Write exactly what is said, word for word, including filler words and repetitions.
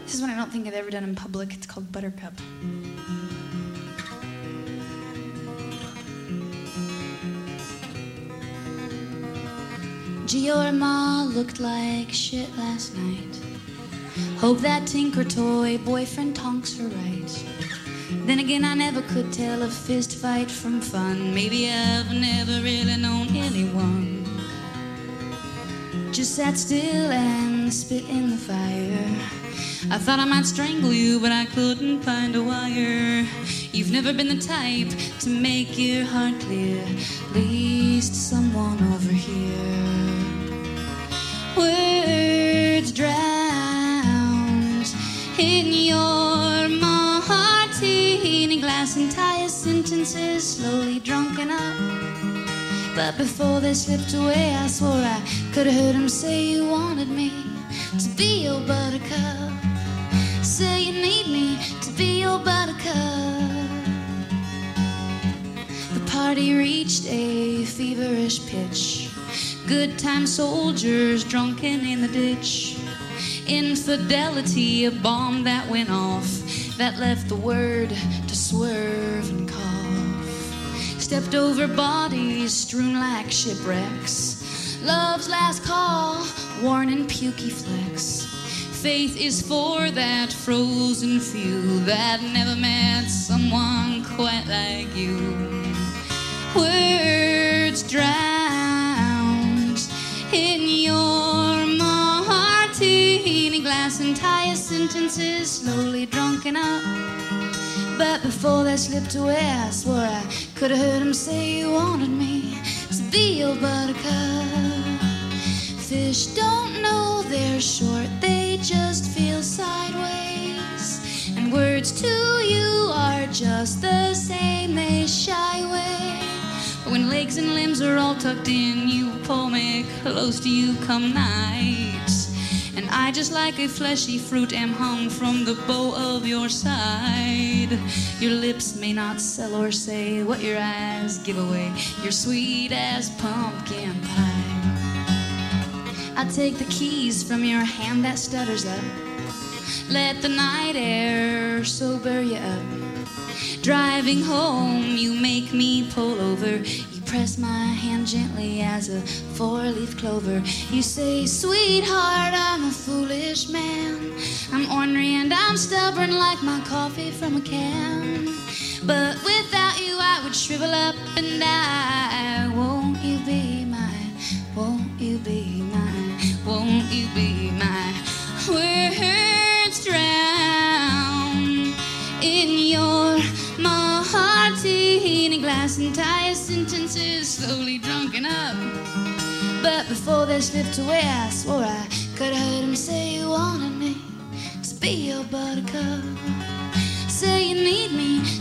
This is one I don't think I've ever done in public. It's called Buttercup. Gee, your ma looked like shit last night. Hope that Tinker Toy boyfriend tonks her right. Then again, I never could tell a fist fight from fun. Maybe I've never really known anyone. Just sat still and spit in the fire. I thought I might strangle you, but I couldn't find a wire. You've never been the type to make your heart clear. Least someone over here. Words drowned in your martini glass, entire sentences slowly drunken up. But before they slipped away, I swore I could have heard him say you wanted me to be your buttercup. Say you need me to be your buttercup. The party reached a feverish pitch. Good time soldiers drunken in the ditch. Infidelity, a bomb that went off, that left the word to swerve and cough. Stepped over bodies strewn like shipwrecks. Love's last call, worn in pukey flecks. Faith is for that frozen few that never met someone quite like you. Words drowned in your martini glass, entire sentences slowly drunken up. But before they slipped away, I swore I could have heard him say you wanted me to be your buttercup. Fish don't know they're short, they just feel sideways. And words to you are just the same, they shy away. But when legs and limbs are all tucked in, you pull me close to you come night. And I, just like a fleshy fruit, am hung from the bow of your side. Your lips may not sell or say what your eyes give away. You're sweet as pumpkin pie. I take the keys from your hand that stutters up. Let the night air sober you up. Driving home, you make me pull over. You press my hand gently as a four-leaf clover. You say, sweetheart, I'm a foolish man. I'm ornery and I'm stubborn like my coffee from a can. But without you I would shrivel up and die. Won't you be mine? Won't you be mine? Won't you be mine? Words drown in your martini glass, entire sentences slowly drunken up. But before they slipped away, I swore I could have heard him say you wanted me to be your buttercup. Say you need me